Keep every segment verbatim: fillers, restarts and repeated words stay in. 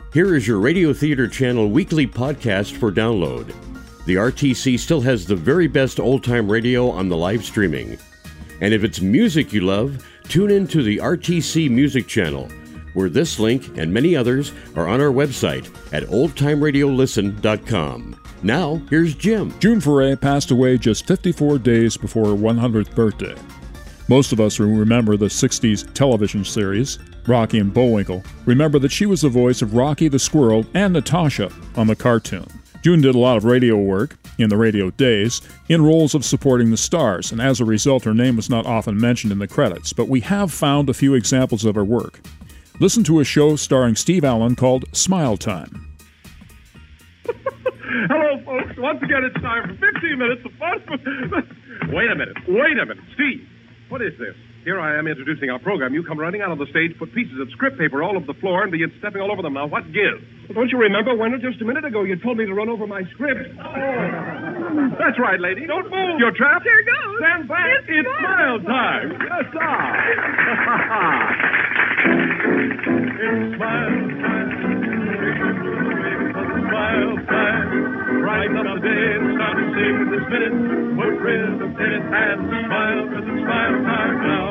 Here is your Radio Theater Channel weekly podcast for download. The R T C still has the very best old-time radio on the live streaming. And if it's music you love, tune in to the R T C Music Channel, where this link and many others are on our website at old time radio listen dot com. Now, here's Jim. June Foray passed away just fifty-four days before her one hundredth birthday. Most of us who remember the sixties television series, Rocky and Bullwinkle, remember that she was the voice of Rocky the Squirrel and Natasha on the cartoon. June did a lot of radio work, in the radio days, in roles of supporting the stars, and as a result her name was not often mentioned in the credits, but we have found a few examples of her work. Listen to a show starring Steve Allen called Smile Time. Hello, folks. Once again, it's time for fifteen minutes of fun. Wait a minute. Wait a minute. Steve, what is this? Here I am introducing our program. You come running out on the stage, put pieces of script paper all over the floor, and begin stepping all over them. Now, what gives? Well, don't you remember, Wendell, just a minute ago you told me to run over my script? Oh. That's right, lady. Don't move. You're trapped. Here goes. Stand back. It's, it's smile time. Yes, sir. It's smile time. Smile time. Brighten up the day and start to sing this minute. Put rhythm in it and smile, because it's smile time now.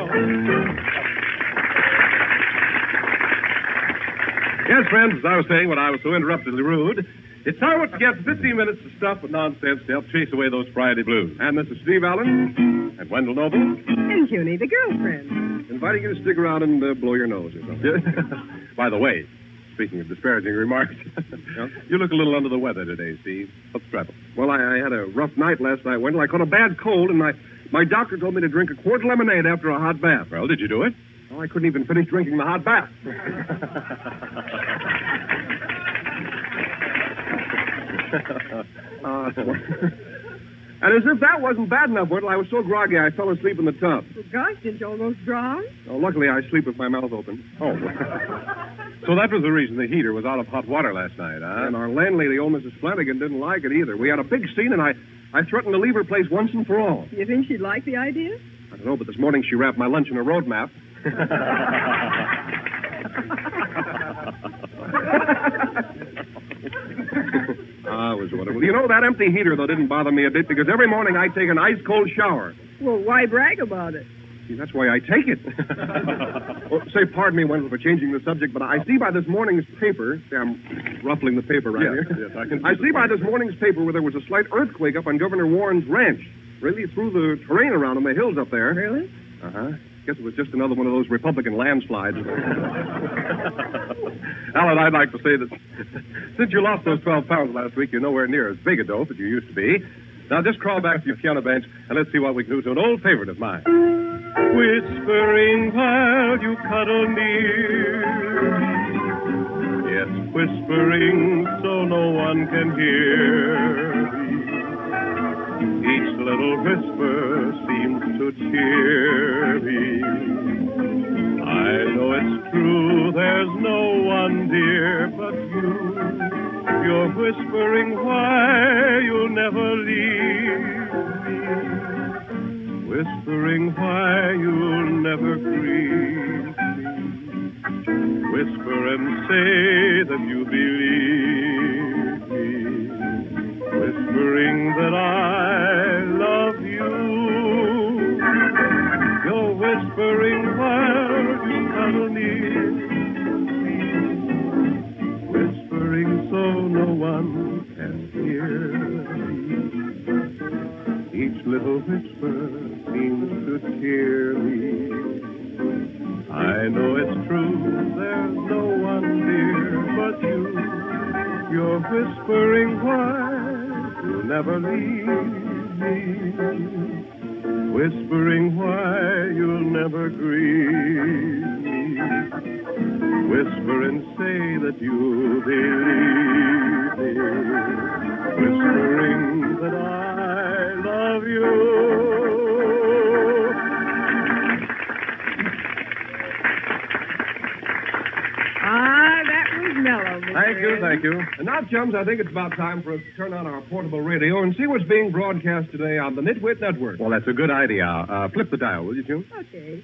Yes, friends, as I was saying when I was so interruptedly rude, it's time once again for fifteen minutes of stuff but nonsense to help chase away those Friday blues. And this is Steve Allen and Wendell Noble. And Junie, the girlfriend. Inviting you to stick around and uh, blow your nose or something. By the way, speaking of disparaging remarks, you look a little under the weather today, Steve. What's the trouble? Well, I, I had a rough night last night, Wendell. I caught a bad cold, and my, my doctor told me to drink a quart of lemonade after a hot bath. Well, did you do it? Well, I couldn't even finish drinking the hot bath. uh, and as if that wasn't bad enough, Wendell, I was so groggy I fell asleep in the tub. Well, gosh, didn't you almost drown? Oh, luckily, I sleep with my mouth open. Oh. So that was the reason the heater was out of hot water last night, huh? And our landlady, old Missus Flanagan, didn't like it either. We had a big scene, and I, I threatened to leave her place once and for all. You think she'd like the idea? I don't know, but this morning she wrapped my lunch in a road map. Ah, it was wonderful. You know, that empty heater, though, didn't bother me a bit, because every morning I take an ice-cold shower. Well, why brag about it? See, that's why I take it. Well, say, pardon me, Wendell, for changing the subject, but I see by this morning's paper... See, I'm ruffling the paper right yes, here. Yes, I can see I see by this morning's paper where there was a slight earthquake up on Governor Warren's ranch. Really threw the terrain around in the hills up there. Really? Uh-huh. Guess it was just another one of those Republican landslides. Alan, I'd like to say that since you lost those twelve pounds last week, you're nowhere near as big a dope as you used to be. Now just crawl back to your piano bench and let's see what we can do to an old favorite of mine. Whispering while you cuddle near. Yes, whispering so no one can hear. Each little whisper seems to cheer me. I know it's true, there's no one dear but you. You're whispering why you'll never leave me. Whispering why you'll never grieve me. Whisper and say that you believe me. Whispering that I love you. You're whispering while you cuddle near me. Whispering so no one can hear me. Each little whisper seems to cheer me. I know it's true, there's no one dear but you. You're whispering why you'll never leave me. Whispering why you'll never grieve me. Whisper and say that you believe me. Whispering that I love you. Ah, that was mellow, Mister Thank you, Ed. thank you. And now, chums, I think it's about time for us to turn on our portable radio and see what's being broadcast today on the Nitwit Network. Well, that's a good idea. Uh, flip the dial, will you, June? Okay.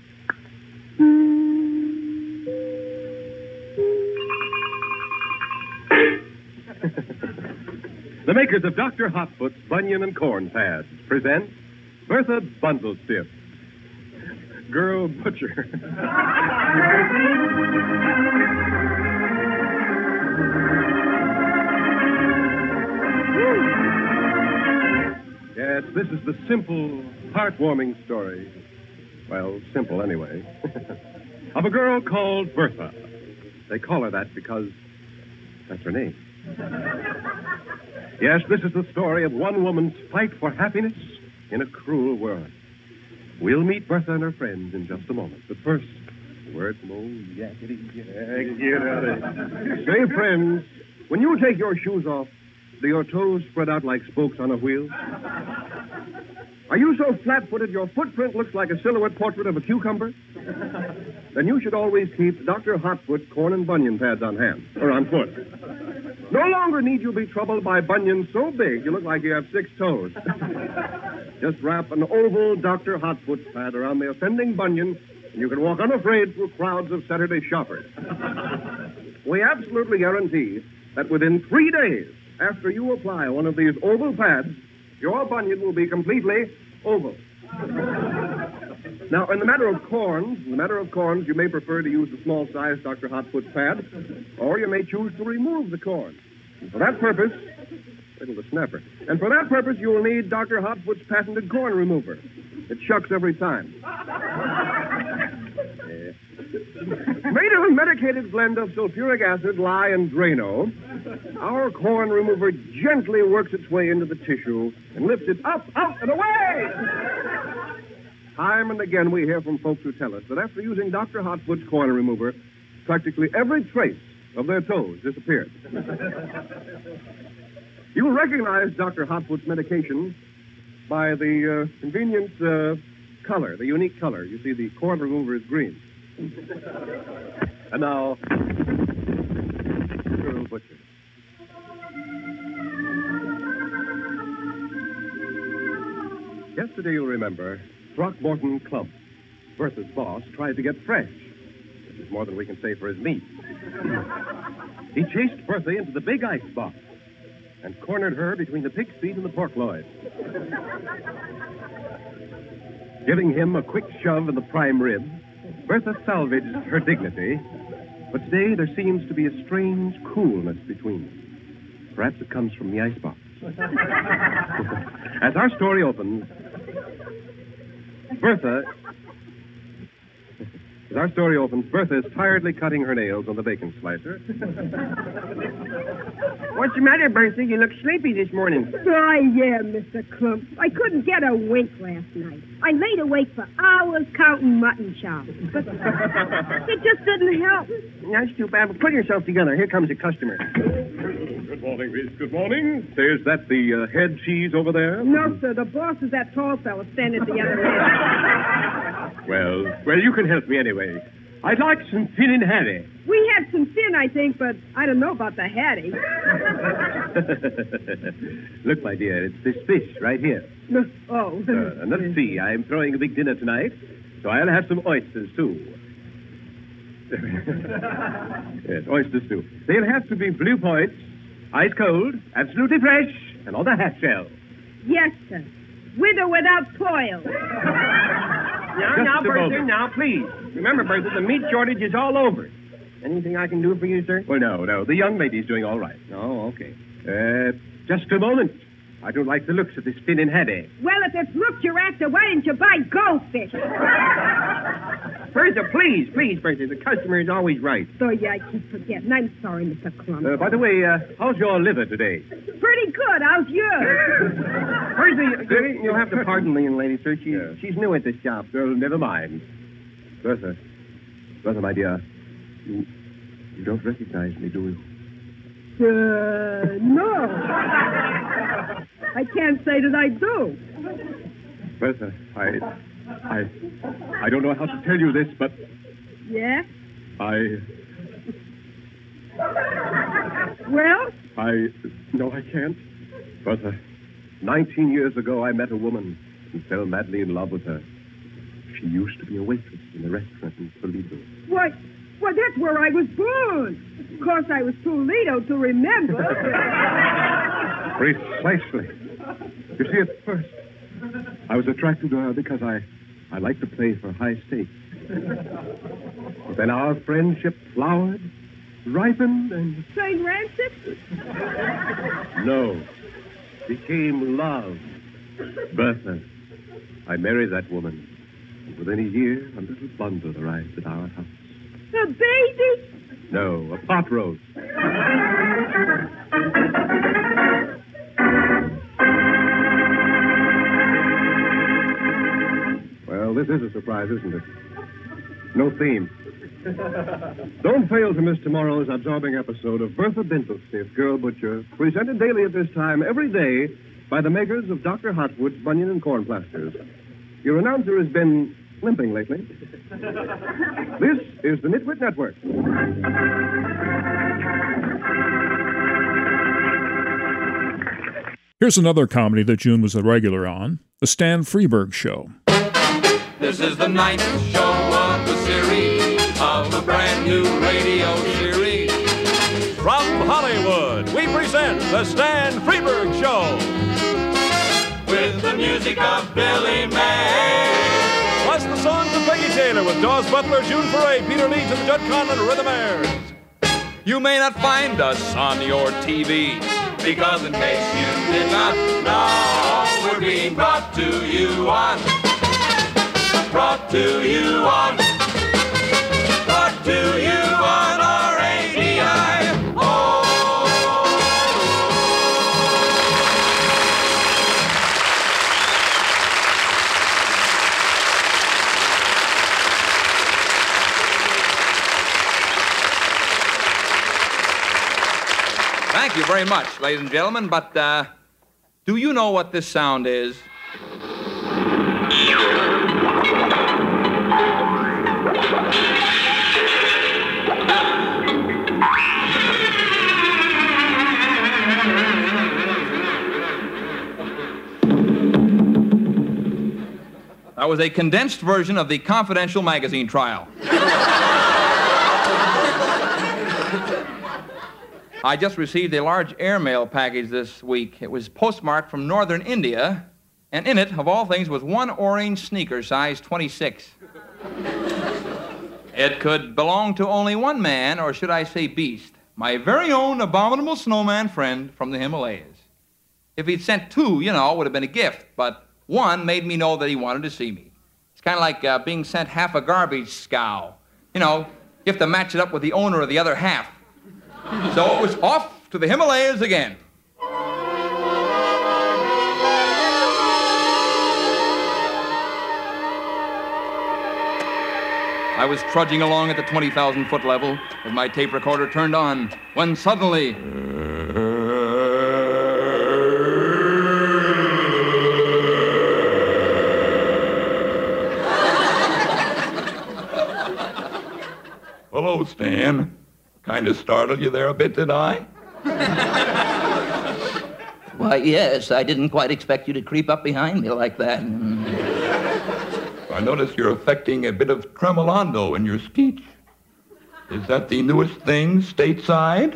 The makers of Doctor Hotfoot's Bunion and Corn Pads present Bertha Bundlestiff, Girl Butcher. Yes, this is the simple, heartwarming story. Well, simple anyway. Of a girl called Bertha. They call her that because that's her name. Yes, this is the story of one woman's fight for happiness in a cruel world. We'll meet Bertha and her friends in just a moment. But first, word from old Yakety Yak. Get out of here. Say, friends, when you take your shoes off, do your toes spread out like spokes on a wheel? Are you so flat-footed your footprint looks like a silhouette portrait of a cucumber? Then you should always keep Doctor Hotfoot corn and bunion pads on hand, or on foot. No longer need you be troubled by bunions so big you look like you have six toes. Just wrap an oval Doctor Hotfoot pad around the offending bunion, and you can walk unafraid through crowds of Saturday shoppers. We absolutely guarantee that within three days after you apply one of these oval pads, your bunion will be completely oval. Now, in the matter of corns, in the matter of corns, you may prefer to use the small-sized Doctor Hotfoot pad, or you may choose to remove the corn. And for that purpose, wait till the snapper. And for that purpose, you will need Doctor Hotfoot's patented corn remover. It shucks every time. Yeah. Made of a medicated blend of sulfuric acid, lye, and Drano, our corn remover gently works its way into the tissue and lifts it up, up, and away! Time and again we hear from folks who tell us that after using Doctor Hotfoot's corn remover, practically every trace of their toes disappeared. You will recognize Doctor Hotfoot's medication by the uh, convenient uh, color, the unique color. You see, the corn remover is green. And now, Girl Butcher. Yesterday, you'll remember, Throckmorton Clump, Bertha's boss, tried to get fresh. This is more than we can say for his meat. He chased Bertha into the big ice box and cornered her between the pig's feet and the pork loin. Giving him a quick shove in the prime rib, Bertha salvaged her dignity, but today there seems to be a strange coolness between them. Perhaps it comes from the icebox. As our story opens, Bertha... As our story opens, Bertha is tiredly cutting her nails on the bacon slicer. What's the matter, Bertha? You look sleepy this morning. I am, Mister Clump. I couldn't get a wink last night. I laid awake for hours counting mutton chops. But it just didn't help. That's too bad. But put yourself together. Here comes a customer. Good morning, Miss. Good morning. There's that the uh, head cheese over there? No, sir. The boss is that tall fellow standing at the other end. Well, well, you can help me anyway. I'd like some Finnan Hattie. We had some fin, I think, but I don't know about the Hattie. Look, my dear, it's this fish right here. No, oh. Uh, and let's see, I'm throwing a big dinner tonight, so I'll have some oysters, too. Yes, oysters, too. They'll have to be blue points, ice cold, absolutely fresh, and on the half shell. Yes, sir. With or without toil. Now, Just now, a Bertha, moment. now, please. Remember, Bertha, the meat shortage is all over. Anything I can do for you, sir? Well, no, no, the young lady's doing all right. Oh, okay. Uh, just a moment. I don't like the looks of this Finnan Hattie. Well, if it's looked you're after, why didn't you buy goldfish? Bertha, please, please, Bertha. The customer is always right. So, yeah, I keep forgetting. I'm sorry, Mister Clump. Uh, by the way, uh, how's your liver today? Pretty good. How's yours? Bertha, you- you'll have to pardon the young lady, sir. She's, Yeah. she's new at this job. Well, never mind. Bertha, Bertha, my dear, you, you don't recognize me, do you? Uh, no. I can't say that I do. Bertha, I, I, I don't know how to tell you this, but Yeah? I, Well? I, no, I can't. Bertha, nineteen years ago, I met a woman and fell madly in love with her. She used to be a waitress in a restaurant in Toledo. What? Well, that's where I was born. Of course, I was too little to remember. Precisely. You see, at first, I was attracted to her because I, I like to play for high stakes. But then our friendship flowered, ripened, and... Saint Rancid? No. Became love. Bertha. I married that woman. And within a year, a little bundle arrived at our house. A baby? No, a pot roast. Well, this is a surprise, isn't it? No theme. Don't fail to miss tomorrow's absorbing episode of Bertha Bindlesmith, Girl Butcher, presented daily at this time every day by the makers of Doctor Hotwood's Bunion and Corn Plasters. Your announcer has been limping lately. This is the Nitwit Network. Here's another comedy that June was a regular on, The Stan Freberg Show. This is the ninth show of the series of a brand new radio series. From Hollywood, we present The Stan Freberg Show. With the music of Billy May. Plus the songs of Peggy Taylor with Dawes Butler, June Foray, Peter Leeds, and the Judd Conlon Rhythm Airs. You may not find us on your T V, because in case you did not know, we're being brought to you on, brought to you on, brought to you on R A D I. Thank you very much, ladies and gentlemen, but uh, do you know what this sound is? That was a condensed version of the Confidential magazine trial. I just received a large airmail package this week. It was postmarked from northern India, and in it, of all things, was one orange sneaker, size twenty-six. It could belong to only one man, or should I say beast, my very own abominable snowman friend from the Himalayas. If he'd sent two, you know, it would have been a gift, but one made me know that he wanted to see me. It's kind of like uh, being sent half a garbage scow. You know, you have to match it up with the owner of the other half. So it was off to the Himalayas again. I was trudging along at the twenty thousand foot level with my tape recorder turned on when suddenly... Hello, Stan. Kind of startled you there a bit, did I? Why, yes. I didn't quite expect you to creep up behind me like that. I notice you're affecting a bit of tremolando in your speech. Is that the newest thing stateside?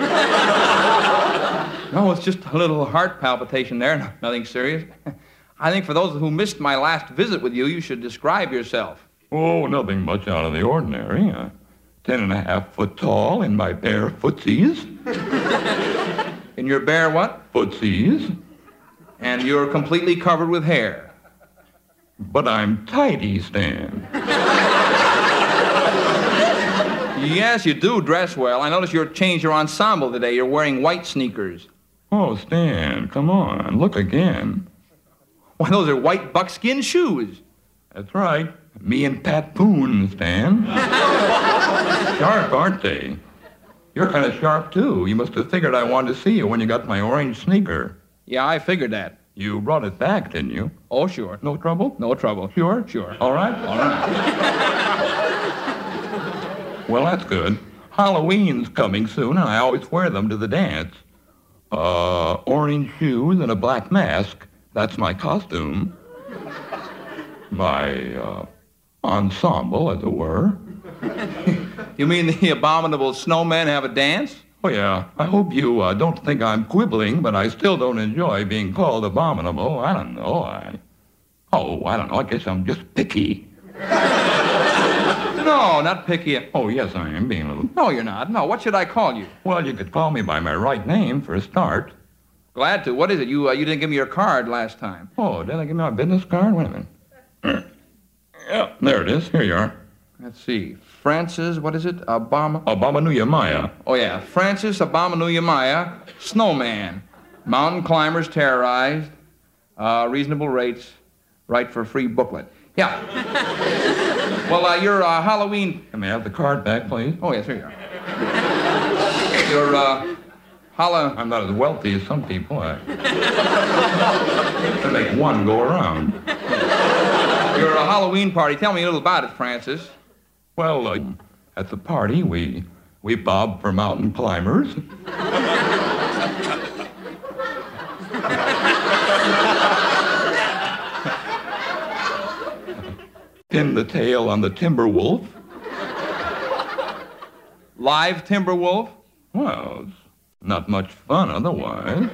No, it's just a little heart palpitation there. Nothing serious. I think for those who missed my last visit with you, you should describe yourself. Oh, nothing much out of the ordinary. Uh, ten and a half foot tall in my bare footsies. In your bare what? Footsies. And you're completely covered with hair. But I'm tidy, Stan. Yes, you do dress well. I notice you've changed your ensemble today. You're wearing white sneakers. Oh, Stan, come on. Look again. Why, those are white buckskin shoes. That's right. Me and Pat Poon, Stan. Sharp, aren't they? You're kind of sharp, too. You must have figured I wanted to see you when you got my orange sneaker. Yeah, I figured that. You brought it back, didn't you? Oh, sure. No trouble? No trouble. Sure? Sure. All right? All right. Well, that's good. Halloween's coming soon, and I always wear them to the dance. Uh, orange shoes and a black mask. That's my costume. My, uh, ensemble, as it were. You mean the abominable snowman have a dance? Oh, yeah. I hope you uh, don't think I'm quibbling, but I still don't enjoy being called abominable. I don't know. I... Oh, I don't know. I guess I'm just picky. No, not picky. Oh, yes, I am being a little... No, you're not. No, what should I call you? Well, you could call me by my right name for a start. Glad to. What is it? You uh, you didn't give me your card last time. Oh, did I give you my business card? Wait a minute. Yeah, there it is. Here you are. Let's see. Francis, what is it? Obama? Abominuyamaya. Oh, yeah. Francis Abominuyamaya, snowman. Mountain climbers terrorized. Uh, reasonable rates. Right for a free booklet. Yeah. Well, uh, your uh, Halloween... Can I have the card back, please? Oh, yes, here you are. Your, uh... Holla. I'm not as wealthy as some people. I to make one go around. Your uh, Halloween party. Tell me a little about it, Francis. Well, uh, at the party, we we bob for mountain climbers. Pin the tail on the timber wolf. Live timber wolf? Well, it's not much fun otherwise.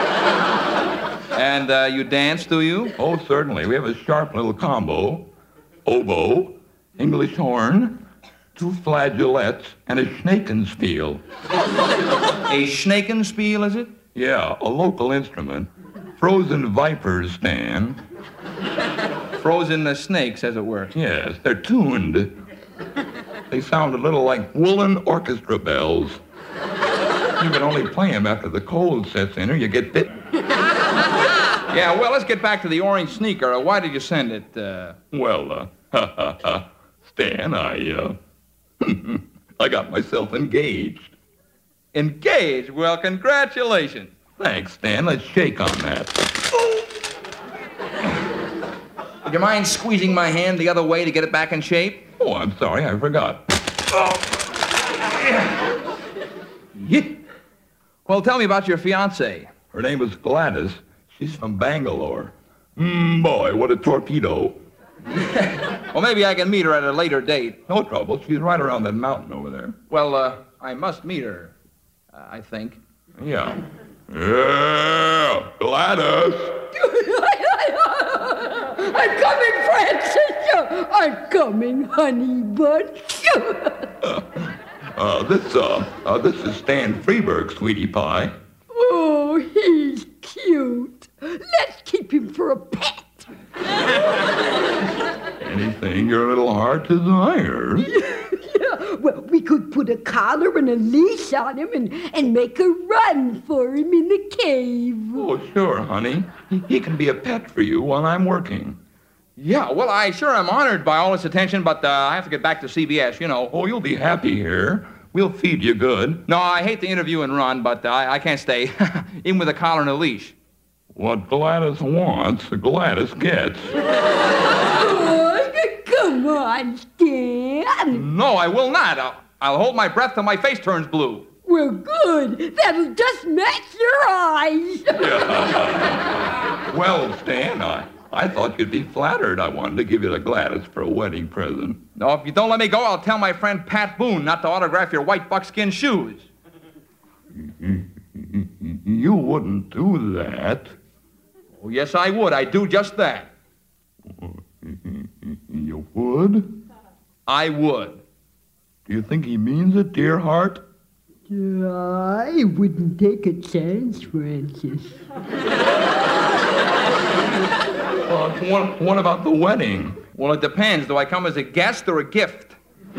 And uh, you dance, do you? Oh, certainly. We have a sharp little combo. Oboe, English horn, two flageolets, and a schnakenspiel. A schnakenspiel, is it? Yeah, a local instrument. Frozen vipers, Stan. Frozen uh, snakes, as it were. Yes, they're tuned. They sound a little like woolen orchestra bells. You can only play them after the cold sets in or you get bit. Yeah, well, let's get back to the orange sneaker. Uh, why did you send it? Uh... Well, uh, ha, ha, ha. Stan, I, uh, I got myself engaged. Engaged? Well, congratulations. Thanks, Stan. Let's shake on that. Would you mind squeezing my hand the other way to get it back in shape? Oh, I'm sorry. I forgot. Oh. Yeah. Well, tell me about your fiancée. Her name is Gladys. She's from Bangalore. Mmm, boy, what a torpedo. Well, maybe I can meet her at a later date. No trouble. She's right around that mountain over there. Well, uh, I must meet her, uh, I think. Yeah. Yeah, Gladys. I'm coming, Francis. I'm coming, honey bunch. uh, uh, this, uh, uh, this is Stan Freeberg, sweetie pie. Oh, he's cute. Let's keep him for a pet. Anything your little heart desires. Yeah, well, we could put a collar and a leash on him and, and make a run for him in the cave. Oh, sure, honey. He, he can be a pet for you while I'm working. Yeah, well, I sure am honored by all this attention, but uh, I have to get back to C B S, you know. Oh, you'll be happy here. We'll feed you good. No, I hate to interview and run, but uh, I, I can't stay, even with a collar and a leash. What Gladys wants, Gladys gets. Oh, come on, Stan. No, I will not. I'll, I'll hold my breath till my face turns blue. Well, good. That'll just match your eyes. Yeah. Well, Stan, I, I thought you'd be flattered. I wanted to give you to Gladys for a wedding present. No, if you don't let me go, I'll tell my friend Pat Boone not to autograph your white buckskin shoes. You wouldn't do that. Oh, yes, I would. I'd do just that. You would? I would. Do you think he means it, dear heart? I wouldn't take a chance, Francis. Uh, what, what about the wedding? Well, it depends. Do I come as a guest or a gift?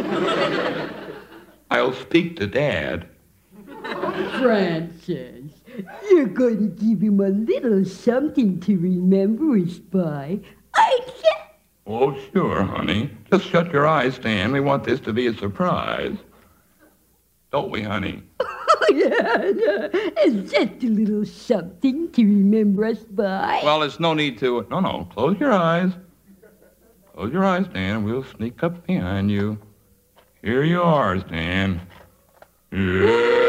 I'll speak to Dad. Francis, you're going to give him a little something to remember us by, aren't you? Oh, sure, honey. Just shut your eyes, Stan. We want this to be a surprise. Don't we, honey? Oh, yeah, no. It's just a little something to remember us by. Well, there's no need to. No, no. Close your eyes. Close your eyes, Stan. We'll sneak up behind you. Here you are, Stan. Yeah.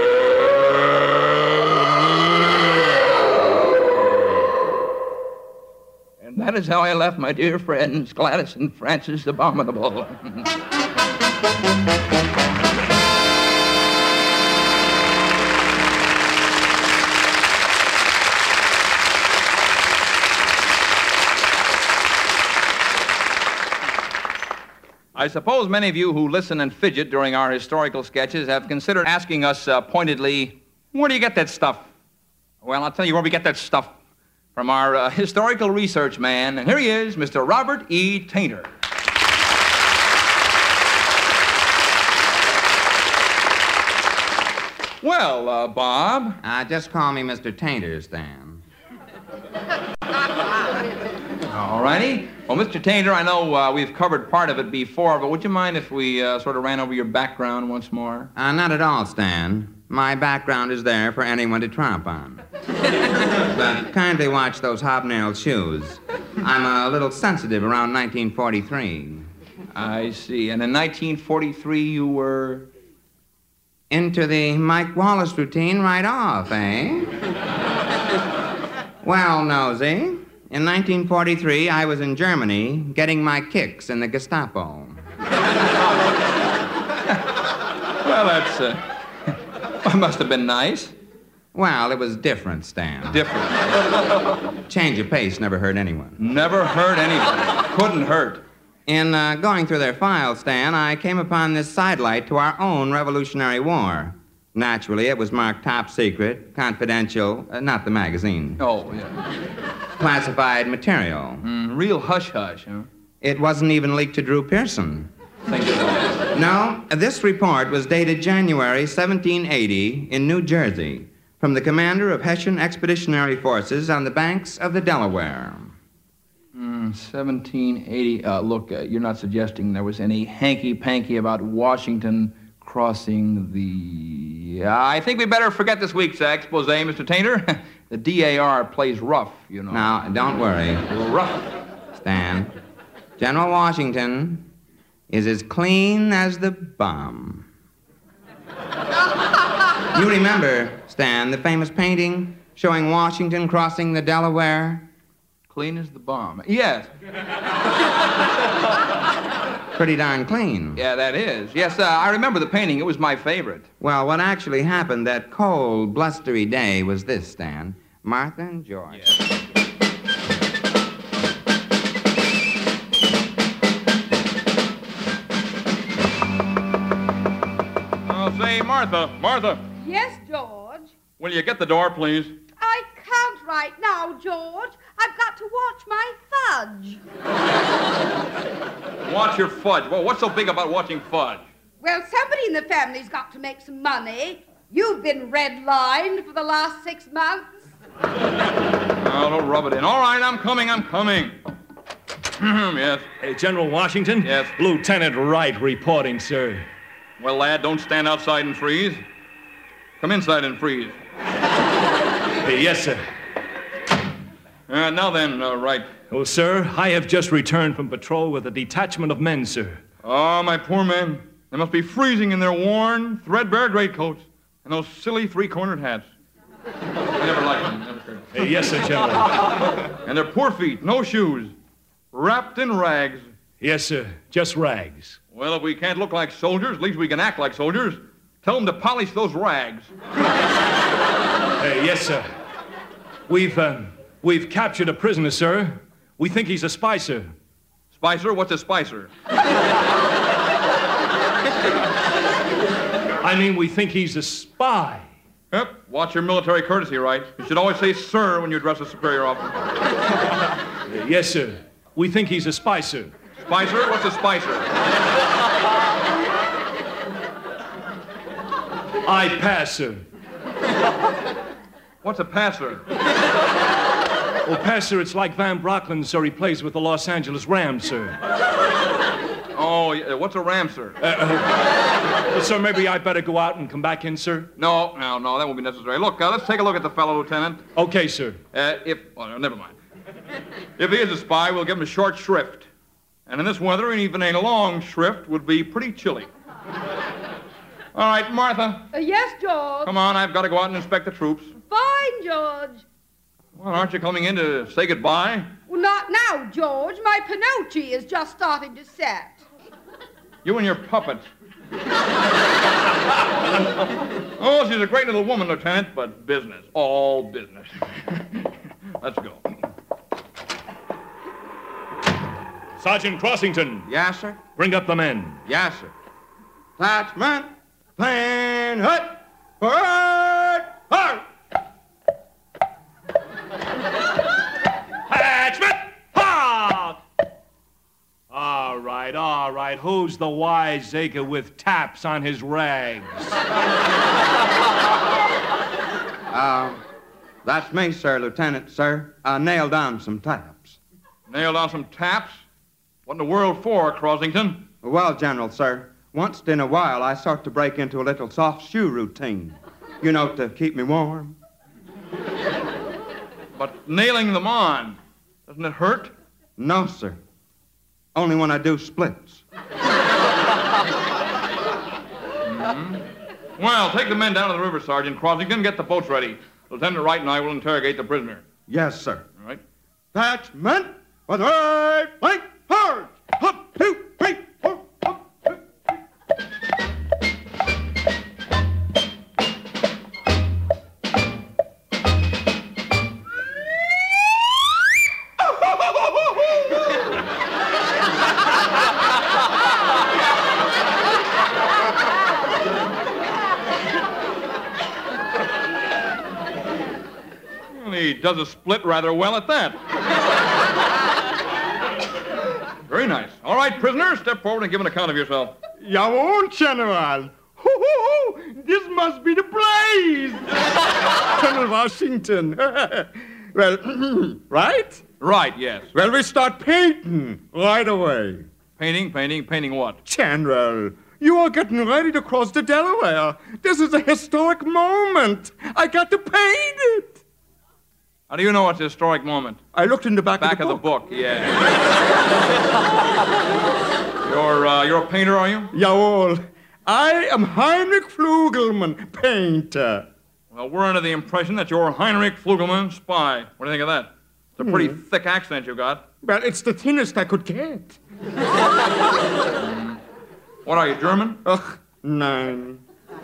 that is how I left my dear friends, Gladys and Francis Abominable. I suppose many of you who listen and fidget during our historical sketches have considered asking us uh, pointedly, where do you get that stuff? Well, I'll tell you where we get that stuff. From our uh, historical research man, and here he is, Mister Robert E. Tainter. Well, uh, Bob. Uh, just call me Mister Tainter, Stan. All righty. Well, Mister Tainter, I know uh, we've covered part of it before, but would you mind if we uh, sort of ran over your background once more? Uh, not at all, Stan. My background is there for anyone to tromp on. But kindly watch those hobnailed shoes. I'm a little sensitive around nineteen forty-three. I see. And in nineteen forty-three, you were... Into the Mike Wallace routine right off, eh? Well, Nosy, in nineteen forty-three, I was in Germany getting my kicks in the Gestapo. Well, that's... Uh... That must have been nice. Well, it was different, Stan. Different. Change of pace never hurt anyone. Never hurt anybody. Couldn't hurt. In uh, going through their files, Stan, I came upon this sidelight to our own Revolutionary War. Naturally, it was marked top secret, confidential, uh, not the magazine. Oh, yeah. Classified material. Mm, real hush-hush, huh? It wasn't even leaked to Drew Pearson. No, this report was dated January seventeen eighty in New Jersey from the commander of Hessian Expeditionary Forces on the banks of the Delaware. Mm, seventeen eighty. Uh, look, uh, you're not suggesting there was any hanky-panky about Washington crossing the... Uh, I think we better forget this week's expose, Mister Tainter. The D A R plays rough, you know. Now, don't worry. Rough. Stan, General Washington is as clean as the bomb. You remember, Stan, the famous painting showing Washington crossing the Delaware? Clean as the bomb. Yes. Pretty darn clean. Yeah, that is. Yes, uh, I remember the painting. It was my favorite. Well, what actually happened that cold, blustery day was this, Stan. Martha and George. Yes. Say, Martha, Martha. Yes, George? Will you get the door, please? I can't right now, George. I've got to watch my fudge. Watch your fudge? Well, what's so big about watching fudge? Well, somebody in the family's got to make some money. You've been redlined for the last six months. Oh, don't rub it in. All right, I'm coming, I'm coming. Yes. Hey, General Washington? Yes. Lieutenant Wright reporting, sir. Well, lad, don't stand outside and freeze. Come inside and freeze. Hey, yes, sir. Uh, now then, uh, Wright. Oh, sir, I have just returned from patrol with a detachment of men, sir. Oh, my poor men. They must be freezing in their worn, threadbare greatcoats and those silly three-cornered hats. I never liked them. Never cared. Hey, yes, sir, General. And their poor feet, no shoes, wrapped in rags. Yes, sir, just rags. Well, if we can't look like soldiers, at least we can act like soldiers. Tell them to polish those rags. Hey, yes, sir. We've, um, we've captured a prisoner, sir. We think he's a spicer. Spicer? What's a spicer? I mean, we think he's a spy. Yep. Watch your military courtesy, right? You should always say sir when you address a superior officer. Uh, yes, sir. We think he's a spicer. Spicer? What's a spicer? I pass, sir. What's a passer? Well, passer, it's like Van Brocklin, sir. He plays with the Los Angeles Rams, sir. Oh, yeah. What's a ram, sir? Uh, uh, well, sir, maybe I'd better go out and come back in, sir? No, no, no, that won't be necessary. Look, uh, let's take a look at the fellow, Lieutenant. Okay, sir. Uh, if, well, never mind. If he is a spy, we'll give him a short shrift. And in this weather, even a long shrift would be pretty chilly. All right, Martha. Uh, yes, George. Come on, I've got to go out and inspect the troops. Fine, George. Well, aren't you coming in to say goodbye? Well, not What now, George? My Pinocchio is just starting to set. You and your puppet. Oh, she's a great little woman, Lieutenant, but business. All business. Let's go. Sergeant Crossington. Yes, sir? Bring up the men. Yes, sir. Attachment, plan, hut, forward, hard. Attachment, hard. All right, all right. Who's the wiseacre with taps on his rags? Uh, that's me, sir, Lieutenant, sir. I nailed down some taps. Nailed down some taps? What in the world for, Crossington? Well, General, sir, once in a while I start to break into a little soft shoe routine. You know, to keep me warm. But nailing them on, doesn't it hurt? No, sir. Only when I do splits. Mm-hmm. Well, take the men down to the river, Sergeant Crossington. Get the boats ready. Lieutenant Wright and I will interrogate the prisoner. Yes, sir. All right. Attachment, with right flank, hard. Up, two, three, four, up, two, three. Well, he does a split rather well at that. Very nice. All right, prisoner, step forward and give an account of yourself. Jawohl, General. Hoo-hoo-hoo! This must be the place! General Washington. Well, right? Right, yes. Well, we start painting right away. Painting, painting, painting what? General, you are getting ready to cross the Delaware. This is a historic moment. I got to paint it. How do you know it's a historic moment? I looked in the back, back of the book. book. Back of the book, yeah. you're, uh, you're a painter, are you? Jawohl. I am Heinrich Flugelmann, painter. Well, we're under the impression that you're Heinrich Flugelmann, spy. What do you think of that? It's a pretty Hmm. thick accent you got. Well, it's the thinnest I could get. Mm. What are you, German? Ugh, nine.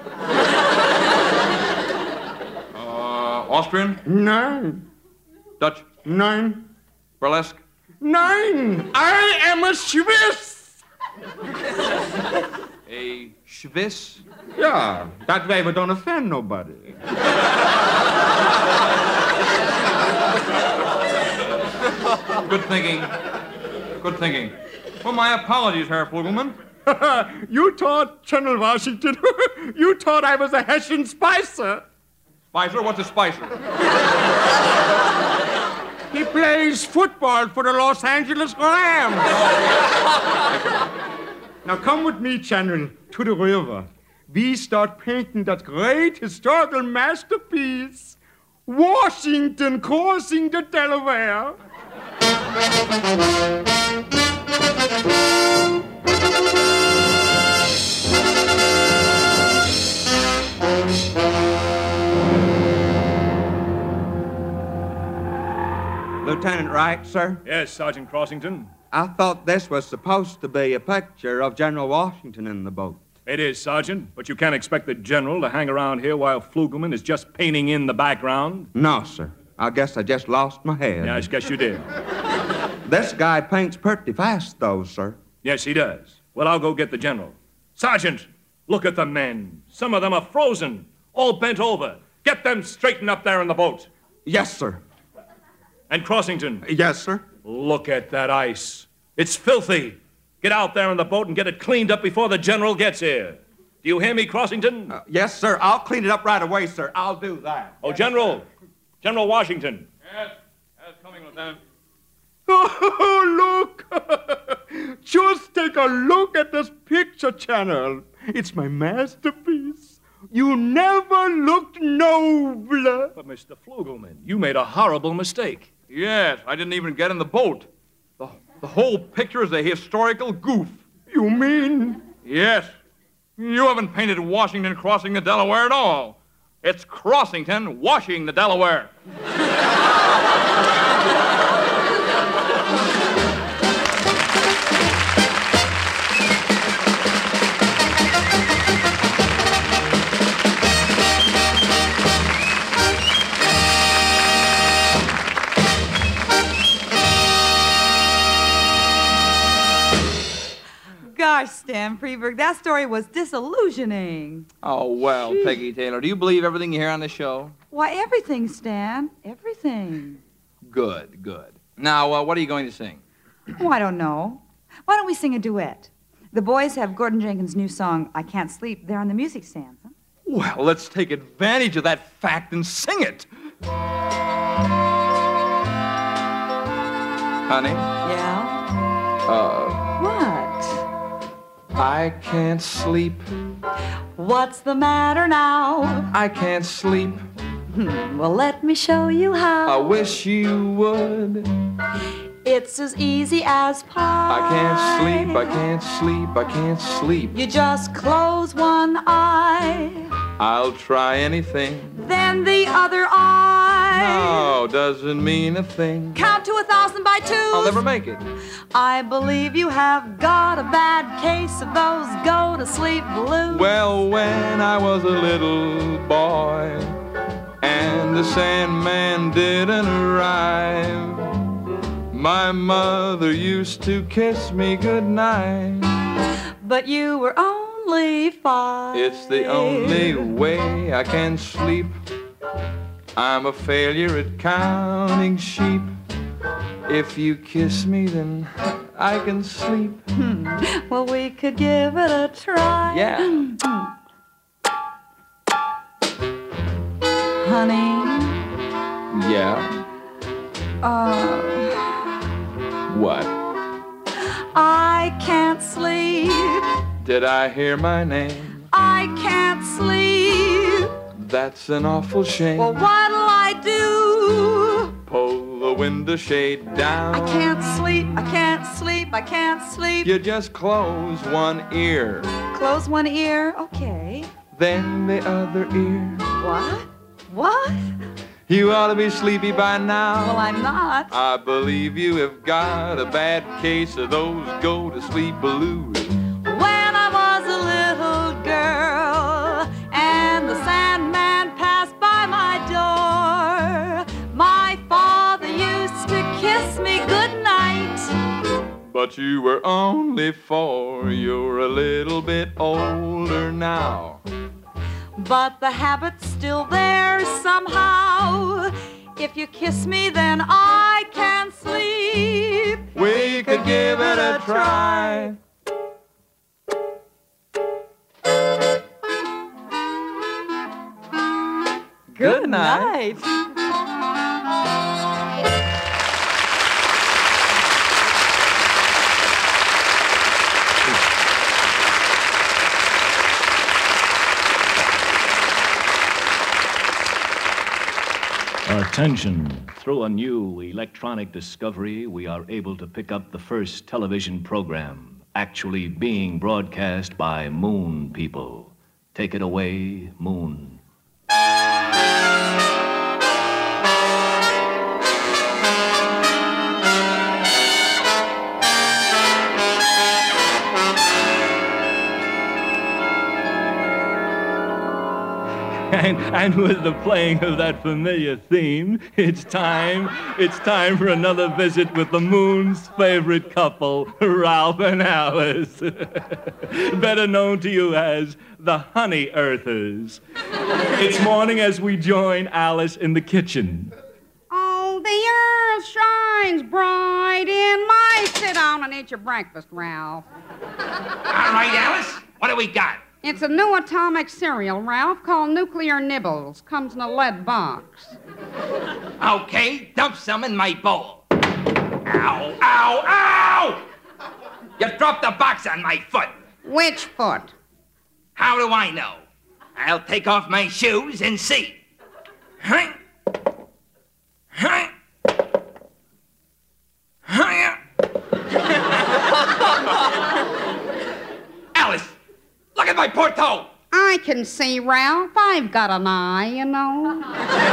Uh, Austrian? Nine. Dutch? Nine. Burlesque? Nine. I am a Swiss. A Swiss? Yeah, that way we don't offend nobody. Good thinking. Good thinking. Well, my apologies, Herr Flugelmann. You thought, General Washington, you thought I was a Hessian Spicer. Spicer? What's a Spicer? He plays football for the Los Angeles Rams. Now come with me, General, to the river. We start painting that great historical masterpiece, Washington crossing the Delaware. Lieutenant Wright, sir? Yes, Sergeant Crossington. I thought this was supposed to be a picture of General Washington in the boat. It is, Sergeant, but you can't expect the general to hang around here while Flugelman is just painting in the background. No, sir. I guess I just lost my head. Yeah, I guess you did. This guy paints pretty fast, though, sir. Yes, he does. Well, I'll go get the general. Sergeant, look at the men. Some of them are frozen, all bent over. Get them straightened up there in the boat. Yes, sir. And Crossington. Yes, sir. Look at that ice. It's filthy. Get out there in the boat and get it cleaned up before the general gets here. Do you hear me, Crossington? Uh, yes, sir. I'll clean it up right away, sir. I'll do that. Oh, General. General Washington. Yes. Yes, coming, Lieutenant. Oh, look! Just take a look at this picture, General. It's my masterpiece. You never looked nobler. But, Mister Flugelman, you made a horrible mistake. Yes, I didn't even get in the boat. The, the whole picture is a historical goof. You mean? Yes. You haven't painted Washington crossing the Delaware at all. It's Crossington washing the Delaware. gosh, Stan Freeberg, that story was disillusioning. Oh, well, Gee. Peggy Taylor, do you believe everything you hear on the show? Why, everything, Stan. Everything. Good, good. Now, uh, what are you going to sing? Oh, I don't know. Why don't we sing a duet? The boys have Gordon Jenkins' new song, I Can't Sleep, there on the music stands. Huh? Well, let's take advantage of that fact and sing it. Honey? Yeah? Uh... What? I can't sleep. What's the matter now? I can't sleep. Hmm, well, let me show you how. I wish you would. It's as easy as pie. I can't sleep, I can't sleep, I can't sleep. You just close one eye, I'll try anything. then the other eye. No, doesn't mean a thing. Count to a thousand by two. I'll never make it. I believe you have got a bad case of those go-to-sleep blues. Well, when I was a little boy and the Sandman didn't arrive, my mother used to kiss me goodnight. But you were only five. It's the only way I can sleep. I'm a failure at counting sheep. If you kiss me, then I can sleep. Hmm. Well, we could give it a try. Yeah. Honey. Yeah. Uh... What? I can't sleep. Did I hear my name? I can't sleep. That's an awful shame. Well, what'll I do? Pull the window shade down. I can't sleep. I can't sleep. I can't sleep. You just close one ear. Close one ear. Okay. Then the other ear. What? What? You ought to be sleepy by now. Well, I'm not. I believe you have got a bad case of those go-to-sleep blues. When I was a little girl and the Sandman passed by my door, my father used to kiss me goodnight. But you were only four. You're a little bit older now. But the habit's still there somehow. If you kiss me, then I can sleep. We could give it a try. Good night. Attention. Through a new electronic discovery, we are able to pick up the first television program actually being broadcast by Moon people. Take it away, Moon. And, and with the playing of that familiar theme, it's time, it's time for another visit with the Moon's favorite couple, Ralph and Alice. Better known to you as the Honey Earthers. It's morning as we join Alice in the kitchen. Oh, the earth shines bright in my... Sit down and eat your breakfast, Ralph. All right, Alice, what do we got? It's a new atomic cereal, Ralph, called Nuclear Nibbles. Comes in a lead box. Okay, dump some in my bowl. Ow, ow, ow! You dropped the box on my foot. Which foot? How do I know? I'll take off my shoes and see. Huh? Huh? Huh? Alice! Look at my poor toe! I can see, Ralph. I've got an eye, you know.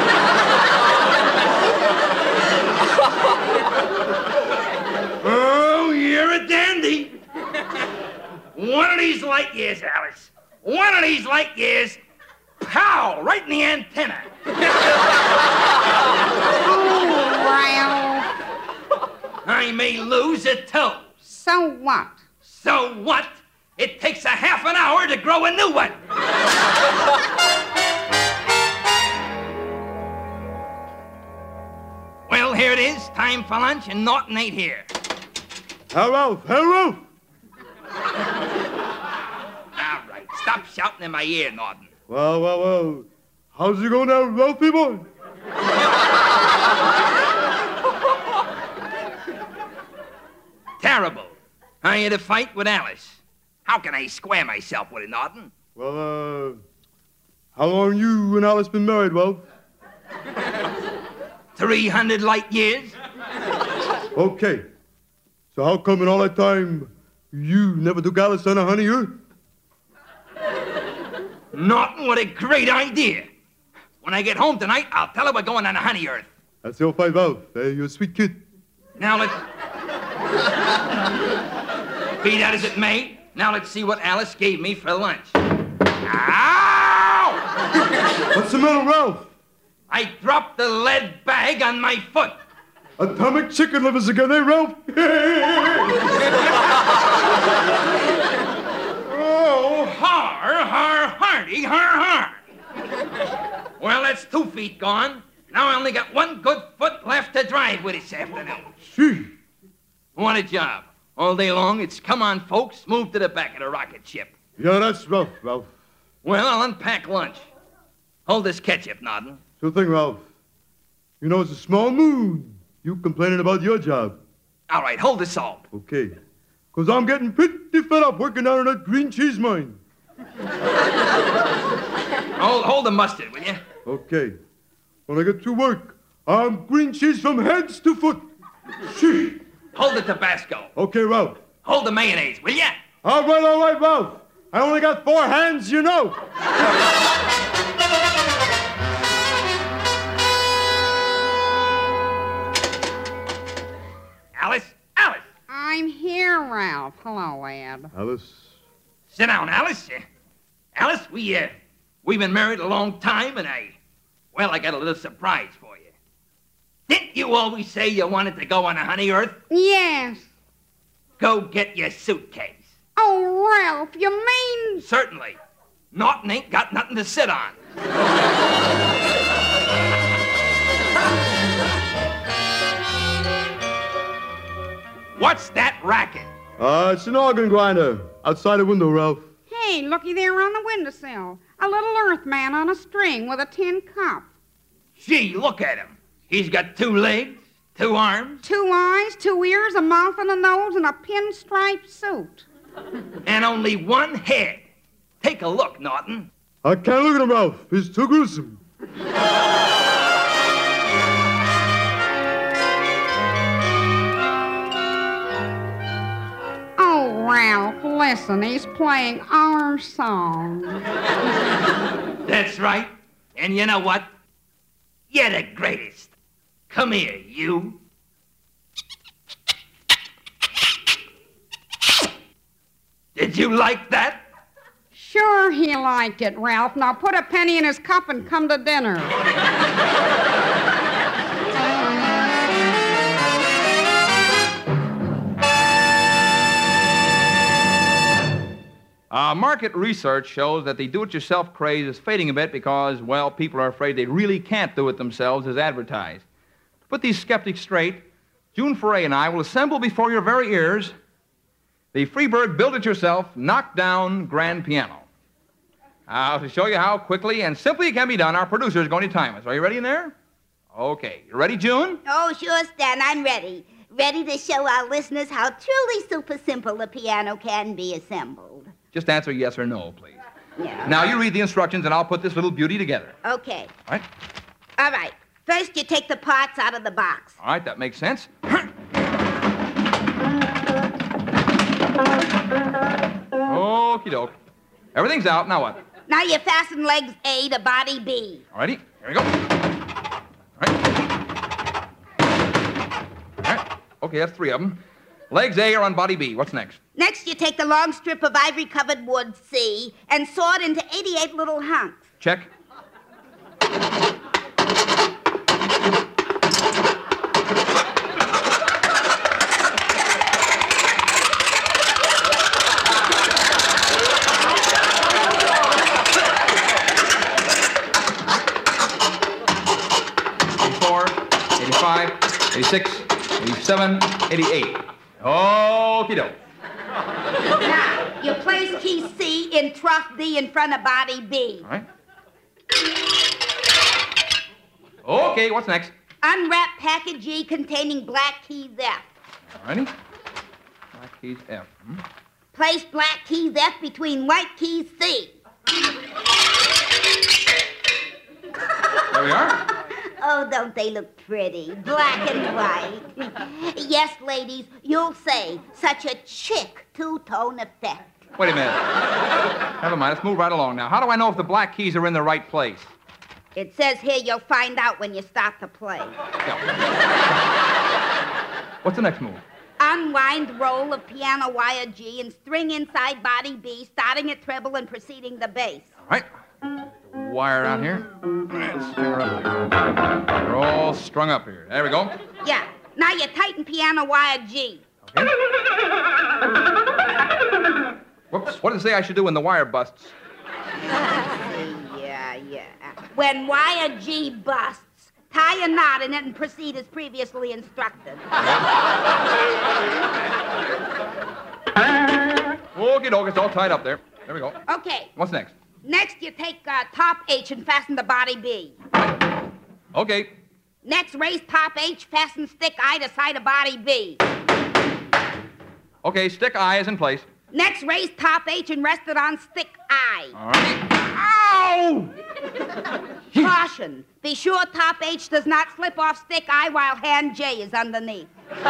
Oh, you're a dandy. One of these light years, Alice. One of these light years, pow, right in the antenna. Oh, Ralph. I may lose a toe. So what? So what? it takes a half an hour to grow a new one. Well, here it is. Time for lunch, and Norton ain't here. Hey, Ralph. Hey, Ralph. All right. Stop shouting in my ear, Norton. Well, well, well. How's it going now, Ralphie boy? Terrible. I had a fight with Alice. How can I square myself with it, Norton? Well, uh, how long you and Alice been married, Ralph? Three hundred light years. Okay. So how come in all that time you never took Alice on a honey earth? Norton, what a great idea. When I get home tonight, I'll tell her we're going on a honey earth. That's the old fight, Ralph. Hey, you're a sweet kid. Now let's... Be that as it may, now let's see what Alice gave me for lunch. Ow! What's the matter, Ralph? I dropped the lead bag on my foot. Atomic chicken livers again, eh, Ralph? Oh, har, har, hardy, har, har. Well, that's two feet gone. Now I only got one good foot left to drive with this afternoon. Gee. What a job. All day long, it's come on, folks, move to the back of the rocket ship. Yeah, that's rough, Ralph. Well, I'll unpack lunch. Hold this ketchup, Norton. Sure thing, Ralph. You know, it's a small moon. You complaining about your job. All right, hold the salt. Okay. Because I'm getting pretty fed up working down in that green cheese mine. hold, hold the mustard, will you? Okay. When I get to work, I'm green cheese from heads to foot. Shee. Hold the Tabasco. Okay, Ralph. Hold the mayonnaise, will ya? All right, all right, Ralph. I only got four hands, you know. Alice, Alice. I'm here, Ralph. Hello, Ed. Alice. Sit down, Alice. Uh, Alice, we, uh, we've been married a long time, and I, well, I got a little surprise for you. Didn't you always say you wanted to go on a honey earth? Yes. Go get your suitcase. Oh, Ralph, you mean... Certainly. Norton ain't got nothing to sit on. What's that racket? Uh, it's an organ grinder. Outside the window, Ralph. Hey, looky there on the windowsill. A little earthman on a string with a tin cup. Gee, look at him. He's got two legs, two arms. Two eyes, two ears, a mouth and a nose, and a pinstripe suit. And only one head. Take a look, Norton. I can't look at him, Ralph. He's too gruesome. Oh, Ralph, listen, he's playing our song. That's right. And you know what? You're the greatest. Come here, you. Did you like that? Sure he liked it, Ralph. Now put a penny in his cup and come to dinner. Uh, market research shows that the do-it-yourself craze is fading a bit because, well, people are afraid they really can't do it themselves as advertised. To put these skeptics straight, June Foray and I will assemble before your very ears the Freeburg build-it-yourself knock-down grand piano. Uh, to show you how quickly and simply it can be done, our producer is going to time us. Are you ready in there? Okay. You ready, June? Oh, sure, Stan. I'm ready. Ready to show our listeners how truly super simple the piano can be assembled. Just answer yes or no, please. Yeah. Now, you read the instructions, and I'll put this little beauty together. Okay. All right? All right. First, you take the parts out of the box. All right, that makes sense. Okie doke. Everything's out. Now what? Now you fasten legs A to body B. All righty. Here we go. All right. All right. Okay, that's three of them. Legs A are on body B. What's next? Next, you take the long strip of ivory-covered wood C and saw it into eighty-eight little hunks. Check. eighty-five, eighty-six, eighty-seven, eighty-eight. Okie doke. Now, you place key C in trough D in front of body B. All right. Okay, what's next? Unwrap package G containing black keys F. All righty. Black keys F. Hmm? Place black keys F between white keys C. There we are. Oh, don't they look pretty? Black and white. Yes, ladies, you'll say, such a chic two-tone effect. Wait a minute. Never mind, let's move right along now. How do I know if the black keys are in the right place? It says here you'll find out when you start to play. What's the next move? Unwind roll of piano wire G and string inside body B, starting at treble and preceding the bass. All right. Wire out here. Let's string her up here. They're all strung up here. There we go. Yeah. Now you tighten piano wire G. Okay. Whoops. What did it say I should do when the wire busts? yeah, yeah. When wire G busts, tie a knot in it and proceed as previously instructed. Okie doke, it's all tied up there. There we go. Okay. What's next? Next, you take uh, top H and fasten the body B. Okay. Next, raise top H, fasten stick I to side of body B. Okay, stick I is in place. Next, raise top H and rest it on stick I. All right. Ow! Caution. Be sure top H does not slip off stick I while hand J is underneath.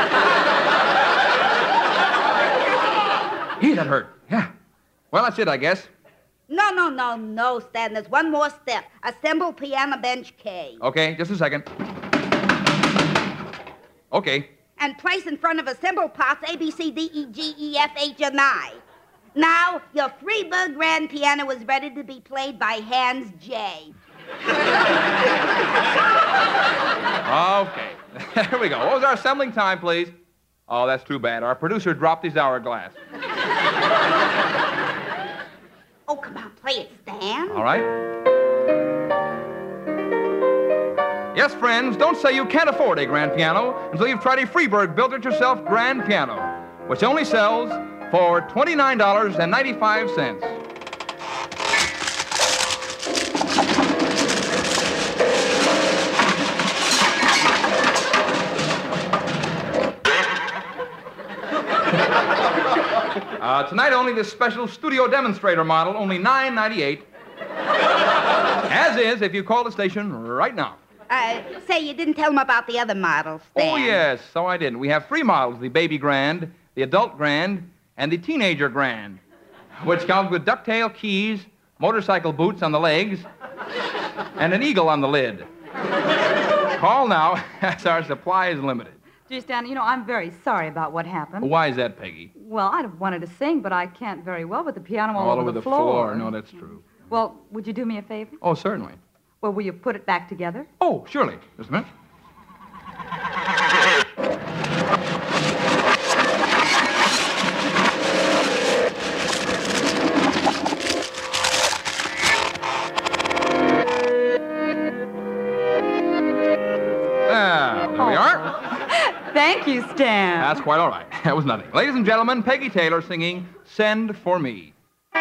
Gee, that hurt. Yeah. Well, that's it, I guess. No, no, no, no, Stan. There's one more step. Assemble piano bench K. Okay, just a second. Okay. And place in front of a cymbal parts A, B, C, D, E, G, E, F, H, and I. Now, your Freeburg grand piano is ready to be played by hands J. Okay. There we go. What was our assembling time, please? Oh, that's too bad. Our producer dropped his hourglass. Oh, come on, play it, Stan. All right. Yes, friends, don't say you can't afford a grand piano until you've tried a Freeburg built-it-yourself grand piano, which only sells for twenty-nine dollars and ninety-five cents. Uh, tonight only this special studio demonstrator model, only nine ninety-eight. As is, if you call the station right now. Uh, say, you didn't tell them about the other models, Stan. Oh, yes, so I didn't. We have three models, the baby grand, the adult grand, and the teenager grand, which comes with ducktail keys, motorcycle boots on the legs, and an eagle on the lid. Call now, as our supply is limited. Gee, Stan, you know, I'm very sorry about what happened. Why is that, Peggy? Well, I'd have wanted to sing, but I can't very well with the piano all, All over, over the, the floor. floor. No, that's true. Well, would you do me a favor? Oh, certainly. Well, will you put it back together? Oh, surely. Just a minute. Ah, there we are. Thank you, Stan. That's quite all right. That was nothing. Ladies and gentlemen, Peggy Taylor singing Send for Me.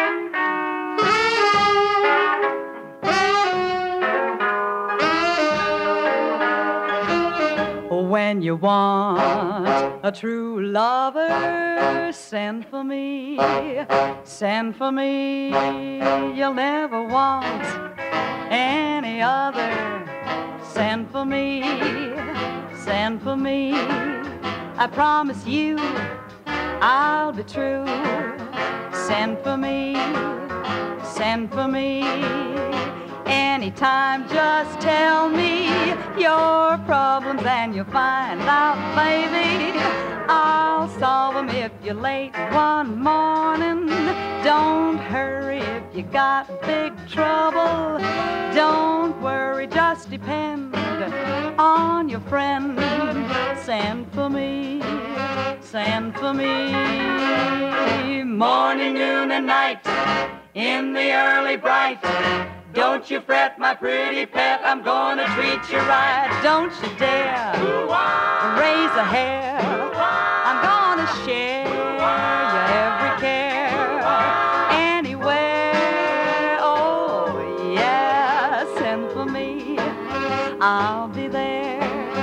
When you want a true lover, send for me, send for me. You'll never want any other. Send for me, send for me. I promise you I'll be true. Send for me, send for me. Anytime, just tell me your problems and you'll find out, baby, I'll solve them if you're late one morning. Don't hurry if you got big trouble. Don't worry, just depend on your friend. Send for me, send for me. Morning, noon, and night, in the early bright. Don't you fret, my pretty pet, I'm gonna treat you right. Don't you dare a hair. I'm gonna share your every care. Anywhere, oh yeah, send for me, I'll be there.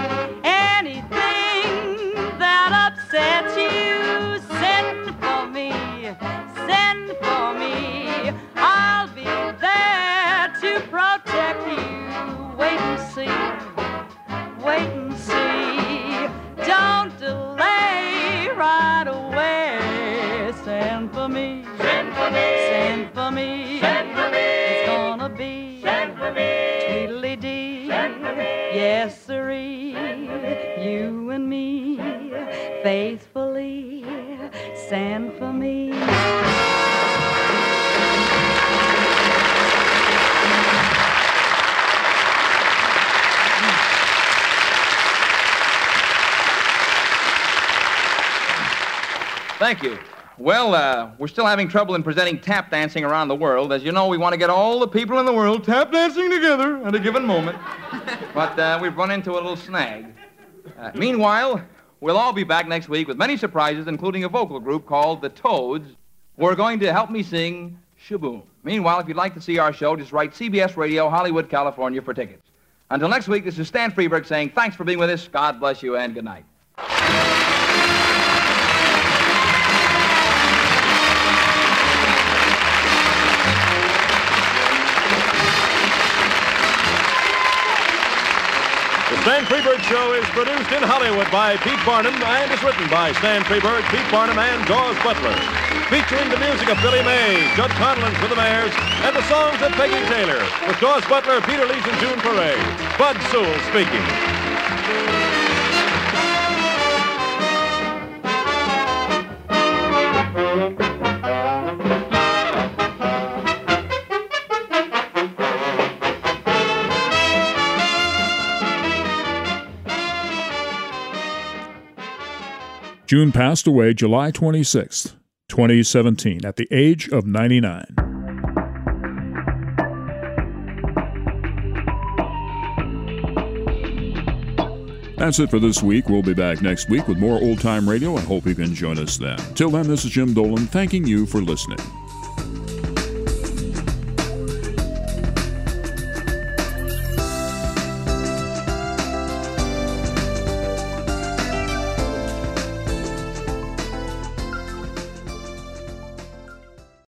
Anything that upsets you, send for me, send for me. I'll be there to protect you. Wait and see, wait and see. Don't delay, right away. Send for me, send for me, send for me, send for me. It's gonna be, send for me, tweedledee, send for me. Yes, sirree, you and me, faithfully, send for me. Thank you. Well, uh, we're still having trouble in presenting tap dancing around the world. As you know, we want to get all the people in the world tap dancing together at a given moment. But uh, we've run into a little snag. Uh, meanwhile, we'll all be back next week with many surprises, including a vocal group called the Toads, who are going to help me sing Shaboom. Meanwhile, if you'd like to see our show, just write C B S Radio, Hollywood, California for tickets. Until next week, this is Stan Freberg saying thanks for being with us. God bless you and good night. The Stan Freberg Show is produced in Hollywood by Pete Barnum and is written by Stan Freberg, Pete Barnum, and Dawes Butler. Featuring the music of Billy May, Judd Conlon for the Mares, and the songs of Peggy Taylor, with Dawes Butler, Peter Lees, and June Foray. Bud Sewell speaking. June passed away July twenty-sixth, twenty seventeen, at the age of ninety-nine. That's it for this week. We'll be back next week with more old-time radio. I hope you can join us then. Till then, this is Jim Dolan thanking you for listening.